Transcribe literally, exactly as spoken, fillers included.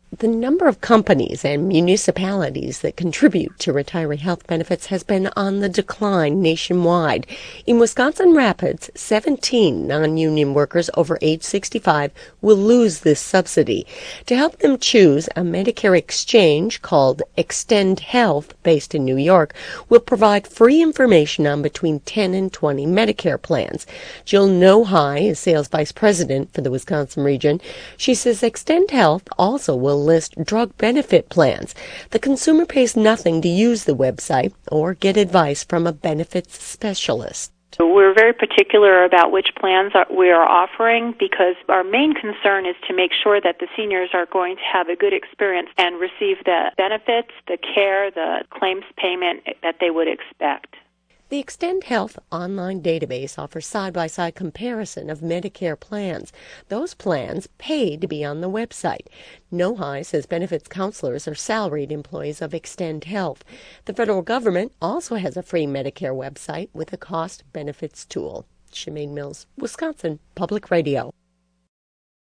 The number of companies and municipalities that contribute to retiree health benefits has been on the decline nationwide. In Wisconsin Rapids, seventeen non-union workers over age sixty-five will lose this subsidy. To help them choose, a Medicare exchange called Extend Health, based in New York, will provide free information on between ten and twenty Medicare plans. Jill Nohai is sales vice president for the Wisconsin region. She says Extend Health also will list drug benefit plans. The consumer pays nothing to use the website or get advice from a benefits specialist. So we're very particular about which plans we are offering because our main concern is to make sure that the seniors are going to have a good experience and receive the benefits, the care, the claims payment that they would expect. The Extend Health online database offers side-by-side comparison of Medicare plans. Those plans pay to be on the website. Nohai says benefits counselors are salaried employees of Extend Health. The federal government also has a free Medicare website with a cost benefits tool. Shemaine Mills, Wisconsin Public Radio.